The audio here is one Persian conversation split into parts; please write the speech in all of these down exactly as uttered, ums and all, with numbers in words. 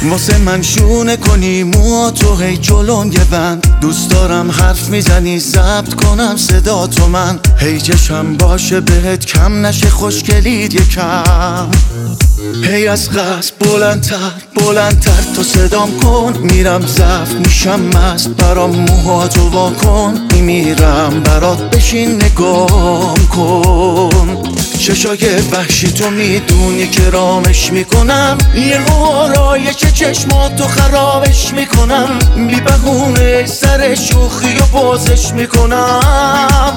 واسه من شونه کنی مو تو هی جلوم یه بند. دوست دارم حرف میزنی ضبط کنم صدا تو من. هی چشم باشه بهت کم نشه خوشگلید یکم. هی از قصد بلندتر بلندتر تو صدام کن. میرم ضعف میشم مست برام موهاتو وا کن. میمیرم برات بشین نگام کن. چشای وحشی تو میدونی که رامش میکنم. یه آرایش چشماتو خرابش میکنم. بی بهونه سر شوخی و بازش میکنم.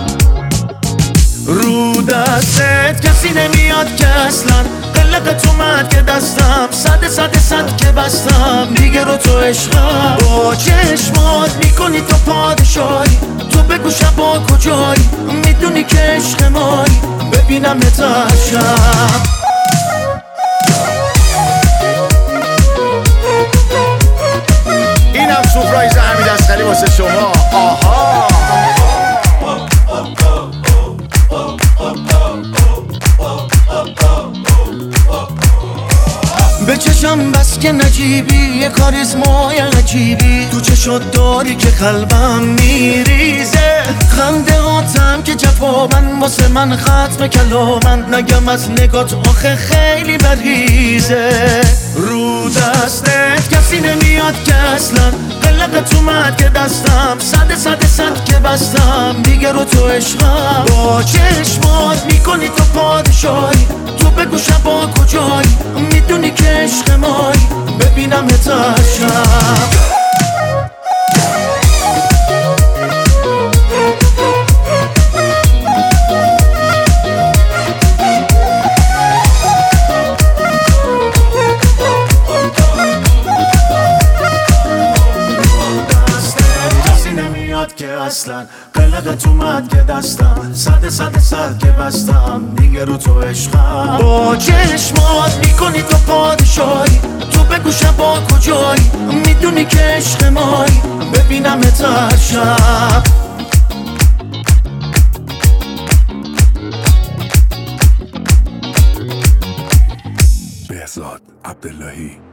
رو دستت کسی نمیاد که اصلا قلقت اومد که دستم صد صد صد که بستم دیگه رو تو عشقم. با چشمات میکنی تو پادشاهی. تو بگو شبا کجایی میدونی که عشق مایی. ببینم نترشم. اینم سورپرایز حمید اصغری واسه شما. آها به چشم بس که نجیبی یه کاریزمای عجیبی. تو چشات داری که قلبم میریزه. خنده هاتم که جوابن واسه من ختم کلامن. نگم از نگات آخه خیلی بریزه. رو دستت کسی نمیاد که اصلا قلقت اومد که دستم صد صد صد که بستم دیگه رو تو عشقم. با چشمات میکنی تو پادشاهی. تو بگو شبا کجایی میدونی که عشق مایی. ببینم نترشم. که اصلا قلقت اومد که دستم صد صد صد که بستم دیگه رو تو عشقم. با چشمات میکنی تو پادشاهی. تو بگو شبا کجایی میدونی که عشق مایی. ببینم نترشم. بهزاد عبداللهی.